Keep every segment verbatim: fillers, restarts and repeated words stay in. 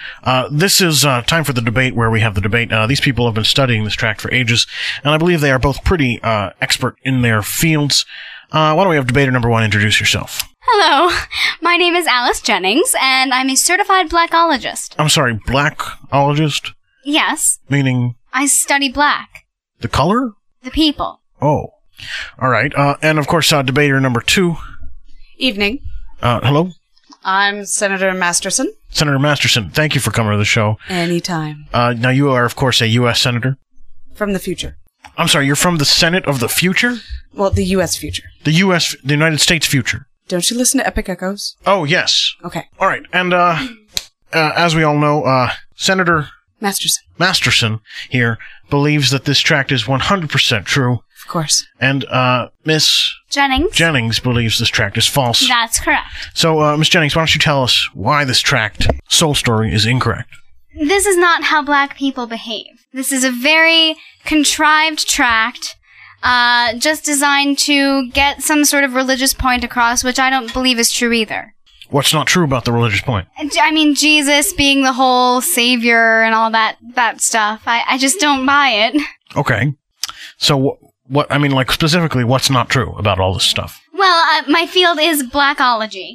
Uh, this is uh, time for the debate where we have the debate. Uh, these people have been studying this tract for ages, and I believe they are both pretty uh, expert in their fields. Uh, why don't we have debater number one introduce yourself? Hello, my name is Alice Jennings, and I'm a certified blackologist. I'm sorry, blackologist? Yes. Meaning? I study black. The color? The people. Oh. All right. Uh, and, of course, uh, debater number two. Evening. Uh, hello? I'm Senator Masterson. Senator Masterson, thank you for coming to the show. Anytime. Uh, now, you are, of course, a U S Senator? From the future. I'm sorry, you're from the Senate of the future? Well, the U S future. The U S, the United States future. Don't you listen to Epic Echoes? Oh, yes. Okay. All right. And, uh, uh as we all know, uh, Senator Masterson. Masterson here believes that this tract is one hundred percent true. Of course. And, uh, Miss Jennings? Jennings believes this tract is false. That's correct. So, uh, Miss Jennings, why don't you tell us why this tract, Soul Story, is incorrect? This is not how black people behave. This is a very contrived tract, uh, just designed to get some sort of religious point across, which I don't believe is true either. What's not true about the religious point? I mean, Jesus being the whole savior and all that, that stuff. I, I just don't buy it. Okay. So, wh- what, I mean, like, specifically, what's not true about all this stuff? Well, uh, my field is blackology.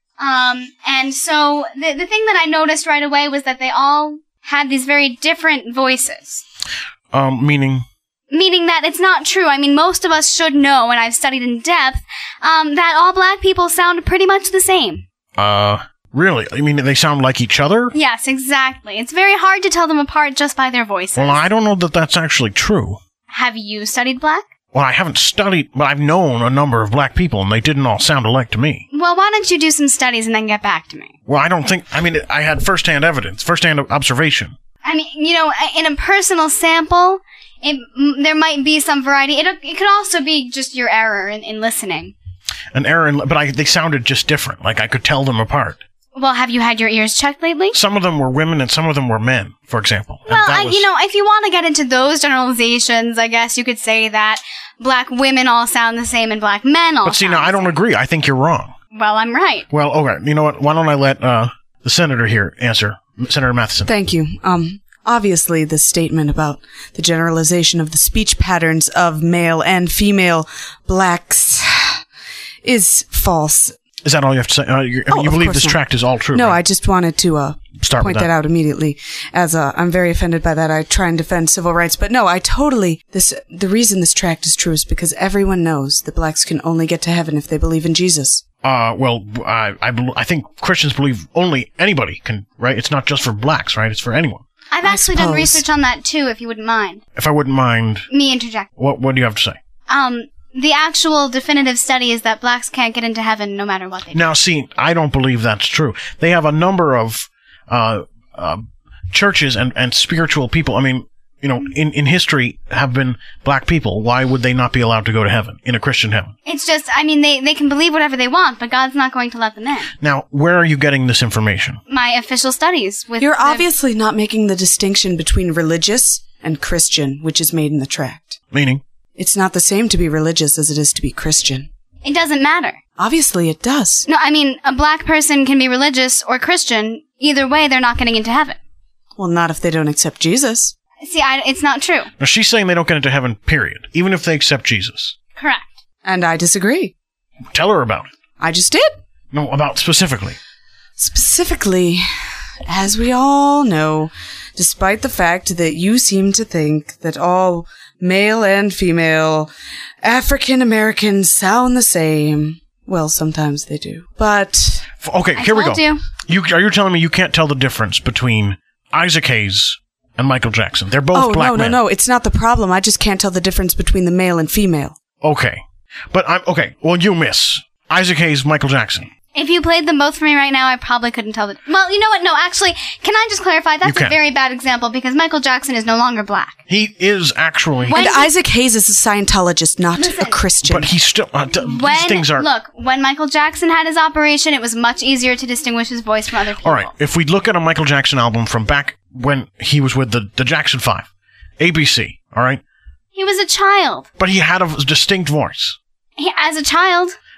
Um, and so the, the thing that I noticed right away was that they all had these very different voices. Um, meaning? Meaning that it's not true. I mean, most of us should know, and I've studied in depth, um, that all black people sound pretty much the same. Uh, really? I mean, they sound like each other? Yes, exactly. It's very hard to tell them apart just by their voices. Well, I don't know that that's actually true. Have you studied black? Well, I haven't studied, but I've known a number of black people, and they didn't all sound alike to me. Well, why don't you do some studies and then get back to me? Well, I don't think, I mean, I had first-hand evidence, first-hand observation. I mean, you know, in a personal sample, it, m- there might be some variety. It, it could also be just your error in, in listening. An error, in, but I, they sounded just different. Like, I could tell them apart. Well, have you had your ears checked lately? Some of them were women and some of them were men, for example. And Well, that I, was- you know, if you want to get into those generalizations, I guess you could say that black women all sound the same and black men all But see, sound now, the I don't same. agree. I think you're wrong. Well, I'm right. Well, okay. You know what? Why don't I let uh, the senator here answer? Senator Matheson. Thank you. Um, obviously, the statement about the generalization of the speech patterns of male and female blacks is false. Is that all you have to say? Uh, you Oh, you of believe course this not. tract is all true? No, right? I just wanted to uh, Start point with that. that. out immediately, as uh, I'm very offended by that. I try and defend civil rights, but no, I totally. This the reason this tract is true is because everyone knows that blacks can only get to heaven if they believe in Jesus. Uh, well, I I, bel I think Christians believe only anybody can, right? It's not just for blacks, right? It's for anyone. I've I actually done suppose. research on that too, if you wouldn't mind. If I wouldn't mind, Me interject. what what do you have to say? Um, the actual definitive study is that blacks can't get into heaven no matter what they do. Now, see, I don't believe that's true. They have a number of uh, uh, churches and, and spiritual people. I mean, you know, in, in history have been black people. Why would they not be allowed to go to heaven, in a Christian heaven? It's just, I mean, they, they can believe whatever they want, but God's not going to let them in. Now, where are you getting this information? My official studies with You're the- obviously not making the distinction between religious and Christian, which is made in the tract. Meaning? It's not the same to be religious as it is to be Christian. It doesn't matter. Obviously, it does. No, I mean, a black person can be religious or Christian. Either way, they're not getting into heaven. Well, not if they don't accept Jesus. See, I, it's not true. Now, she's saying they don't get into heaven, period, even if they accept Jesus. Correct. And I disagree. Tell her about it. I just did. No, about specifically. Specifically, as we all know, despite the fact that you seem to think that all male and female African Americans sound the same. Well, sometimes they do. But F- Okay, I here we go. told you. You are you telling me you can't tell the difference between Isaac Hayes and Michael Jackson? They're both oh, black no, men. no, no, it's not the problem. I just can't tell the difference between the male and female. Okay, but I'm okay. Well, you miss Isaac Hayes, Michael Jackson. If you played them both for me right now, I probably couldn't tell the... Well, you know what? No, actually, can I just clarify? That's You can. a very bad example because Michael Jackson is no longer black. He is actually, When And he- Isaac Hayes is a Scientologist, not Listen. a Christian. but he's still. Uh, d- When, these things are. look, when Michael Jackson had his operation, it was much easier to distinguish his voice from other people. All right, if we look at a Michael Jackson album from back when he was with the the Jackson Five, A B C. All right, He was a child. but he had a distinct voice. He, as a child,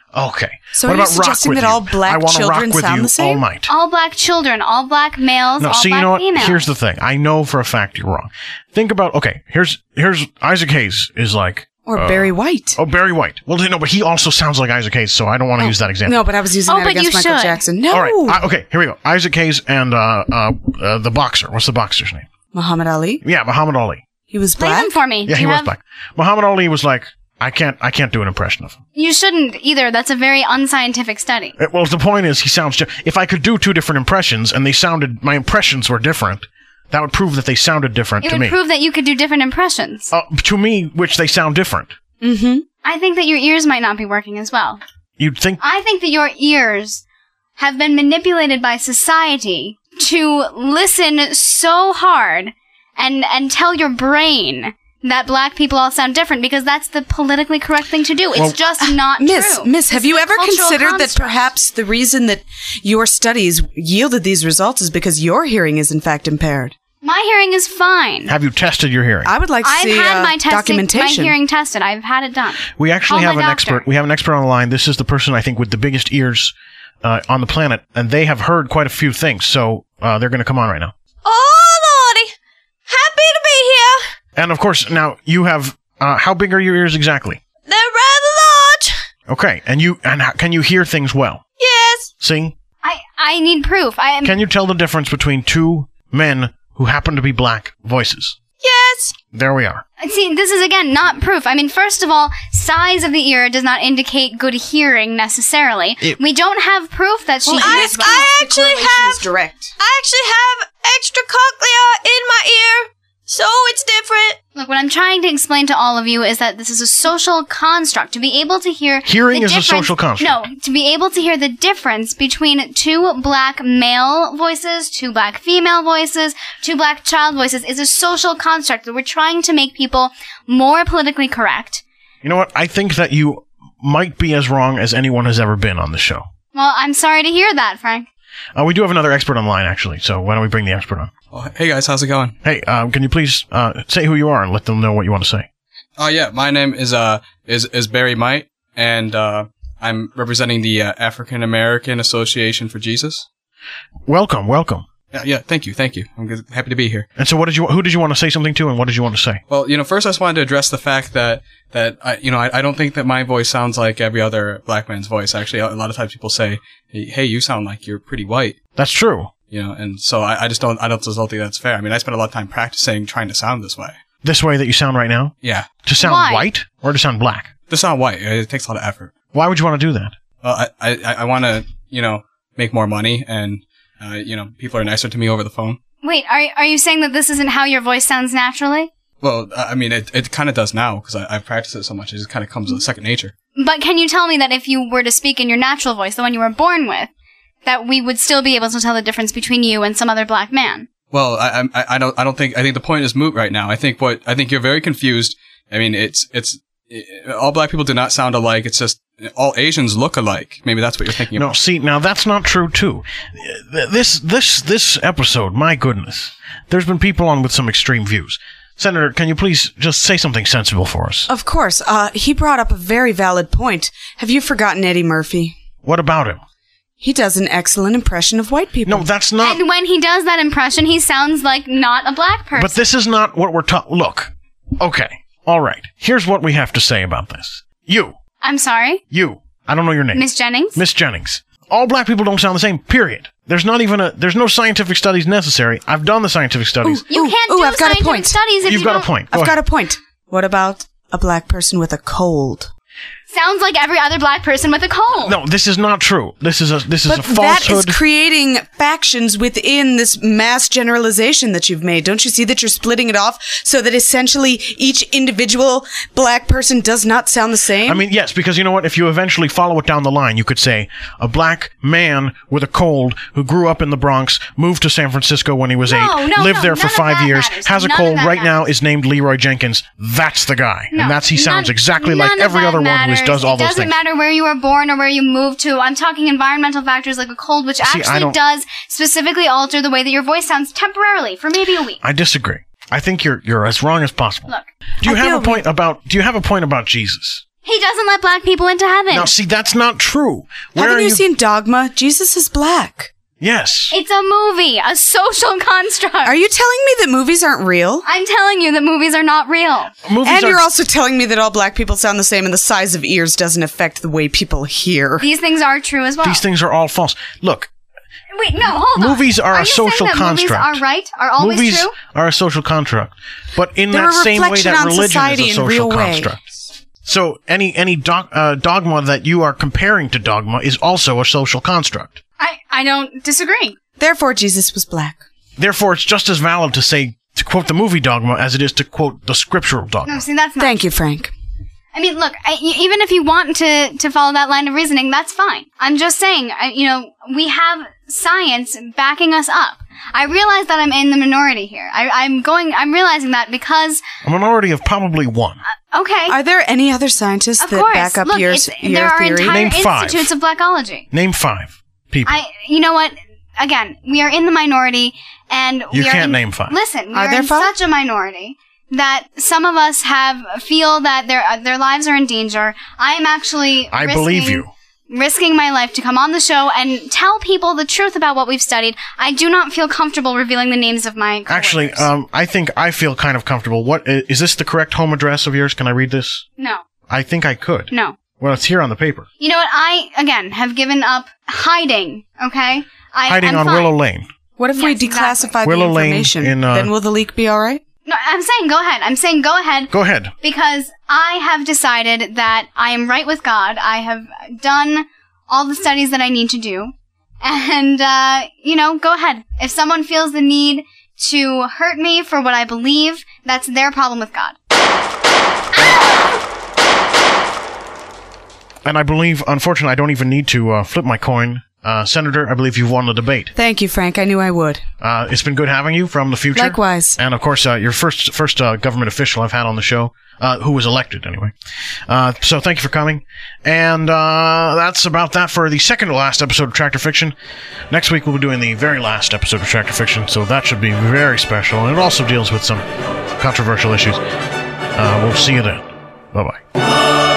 Okay. So what are you about rock suggesting with that you? all black I wanna children rock with sound you the same? all night. All black children, all black males, No, all see, black you know what? females. Here's the thing. I know for a fact you're wrong. Think about, okay, here's here's Isaac Hayes is like... Or uh, Barry White. Oh, Barry White. Well, no, but he also sounds like Isaac Hayes, so I don't want to use that example. No, but I was using Oh, that but against you Michael should. Jackson. No. All right. I, okay, here we go. Isaac Hayes and uh, uh, uh, the boxer. What's the boxer's name? Muhammad Ali. Yeah, Muhammad Ali. He was Play black. them for me. Yeah, Do he you was have- black. Muhammad Ali was like, I can't, I can't do an impression of him. You shouldn't either. That's a very unscientific study. Uh, Well, the point is, he sounds. Ju- if I could do two different impressions and they sounded, my impressions were different, that would prove that they sounded different It to would me. prove that you could do different impressions. uh, to me, which they sound different. Mm-hmm. I think that your ears might not be working as well. You'd think. I think that your ears have been manipulated by society to listen so hard and and tell your brain that black people all sound different because that's the politically correct thing to do. It's Well, just not Miss, true. Miss, have It's you a ever cultural considered that construct. perhaps the reason that your studies yielded these results is because your hearing is in fact impaired? My hearing is fine. Have you tested your hearing? I would like to I've see had uh, my testing, my documentation. hearing tested. I've had it done. We actually Call have my an doctor. expert. We have an expert on the line. This is the person I think with the biggest ears uh, on the planet, and they have heard quite a few things. So uh, they're going to come on right now. Oh, Lordy. Happy to be here. And of course, now you have. Uh, how big are your ears exactly? They're rather large. Okay, and you and how, can you hear things well? Yes. See, I, I need proof. I am. can you tell the difference between two men who happen to be black voices? Yes. There we are. See, this is again not proof. I mean, first of all, size of the ear does not indicate good hearing necessarily. It- we don't have proof that she I, is. I actually have direct. I actually have extra cochlea in my ear, so it's different. Look, what I'm trying to explain to all of you is that this is a social construct. To be able to hear Hearing the is a difference- social construct. No, to be able to hear the difference between two black male voices, two black female voices, two black child voices is a social construct that we're trying to make people more politically correct. You know what? I think that you might be as wrong as anyone has ever been on the show. Well, I'm sorry to hear that, Frank. Uh, we do have another expert online, actually. So why don't we bring the expert on? Oh, hey guys, how's it going? Hey, um, can you please uh, say who you are and let them know what you want to say? Oh yeah, my name is uh is is Barry Might, and uh I'm representing the uh, African American Association for Jesus. Welcome, welcome. Yeah, yeah, thank you, thank you. I'm good, happy to be here. And so, what did you? Who did you want to say something to, and what did you want to say? Well, you know, first I just wanted to address the fact that that I, you know, I, I don't think that my voice sounds like every other black man's voice. Actually, a lot of times people say, "Hey, you sound like you're pretty white." That's true. You know, and so I, I just don't, I don't, just don't think that's fair. I mean, I spent a lot of time practicing trying to sound this way. This way that you sound right now, Yeah, to sound Why? white or to sound black. to sound white, it takes a lot of effort. Why would you want to do that? Well, I, I, I want to, you know, make more money, and uh, you know, people are nicer to me over the phone. Wait, are are you saying that this isn't how your voice sounds naturally? Well, I I mean, it it kind of does now because I've practiced it so much. It just kind of comes as second nature. But can you tell me that if you were to speak in your natural voice, the one you were born with, that we would still be able to tell the difference between you and some other black man? Well, I, I I don't I don't think I think the point is moot right now. I think what I think you're very confused. I mean, it's it's it, all black people do not sound alike. It's just all Asians look alike. Maybe that's what you're thinking No, about. see, now that's not true too. Th- This this this episode, my goodness, there's been people on with some extreme views. Senator, can you please just say something sensible for us? Of course. Uh, he brought up a very valid point. Have you forgotten Eddie Murphy? What about him? He does an excellent impression of white people. No, that's not. And when he does that impression, he sounds like not a black person. But this is not what we're talking. Look, okay, all right. Here's what we have to say about this. You, I'm sorry, you. I don't know your name. Miss Jennings? Miss Jennings. All black people don't sound the same. Period. There's not even a. There's no scientific studies necessary. I've done the scientific studies. You Ooh, can't ooh, do I've got a scientific point. studies if You've you got don't. a point. Go I've got ahead. a point. What about a black person with a cold? Sounds like every other black person with a cold. No, this is not true. This is a. This is But a that is falsehood. creating factions within this mass generalization that you've made. Don't you see that you're splitting it off so that essentially each individual black person does not sound the same? I mean, yes, because you know what? If you eventually follow it down the line, you could say a black man with a cold who grew up in the Bronx, moved to San Francisco when he was No, eight, no, lived no, there for none of five that years, matters. has a None of cold that right now, matters. is named Leroy Jenkins. That's the guy, No, and that's he sounds none- exactly like none of every that other one who matters. does all it those doesn't things. matter where you were born or where you moved to. I'm talking environmental factors like a cold, which I actually don't- does specifically alter the way that your voice sounds temporarily for maybe a week. I disagree. I think you're you're as wrong as possible. Look, do you I have feel a point about? Do you have a point about Jesus? He doesn't let black people into heaven. Now, see, that's not true. Where Haven't are you, you seen Dogma? Jesus is black. Yes. It's a movie, a social construct. Are you telling me that movies aren't real? I'm telling you that movies are not real. Movies And are- you're also telling me that all black people sound the same and the size of ears doesn't affect the way people hear. These things are true as well. These things are all false. Look, Wait, no, hold on. movies are, are a you social saying that construct. Movies are right? Are always movies true? are a social construct. But in They're that a same way reflection that on religion society is a in a social real way. construct. So any any doc, uh, dogma that you are comparing to dogma is also a social construct. I, I don't disagree. Therefore, Jesus was black. Therefore, it's just as valid to say to quote the movie dogma as it is to quote the scriptural dogma. No, see, that's not. Thank you, Frank. I mean, look, I, y- even if you want to, to follow that line of reasoning, that's fine. I'm just saying, I, you know, we have science backing us up. I realize that I'm in the minority here. I, I'm going, I'm realizing that because, A minority of probably one. okay, Are there any other scientists of that course, back up look, your, it's, your there are theory? entire Name five. institutes of blackology. Name five people. I, you know what? Again, we are in the minority, and You we are can't in, name five. Listen, we Are are, there in five? such a minority that some of us have feel that their uh, their lives are in danger. I am actually. I risking, believe you. Risking my life to come on the show and tell people the truth about what we've studied. I do not feel comfortable revealing the names of my coworkers. Actually, um, I think I feel kind of comfortable. What i- is this the correct home address of yours? Can I read this? no, I think I could. no. Well, it's here on the paper. You know what? I again have given up hiding. Okay, I, Hiding I'm on fine. Willow Lane. What if we Yes, declassify Willow the Lane information? in, uh, then will the leak be all right? No, I'm saying go ahead. I'm saying go ahead. Go ahead. Because I have decided that I am right with God. I have done all the studies that I need to do. And, uh, you know, go ahead. If someone feels the need to hurt me for what I believe, that's their problem with God. And I believe, unfortunately, I don't even need to uh, flip my coin. Uh, Senator, I believe you've won the debate. Thank you, Frank. I knew I would. Uh, it's been good having you from the future. Likewise. And of course, uh, your first first uh, government official I've had on the show, uh, who was elected anyway. Uh, so thank you for coming. And uh, that's about that for the second to last episode of Tractor Fiction. Next week we'll be doing the very last episode of Tractor Fiction, so that should be very special. And it also deals with some controversial issues. Uh, we'll see you then. Bye bye.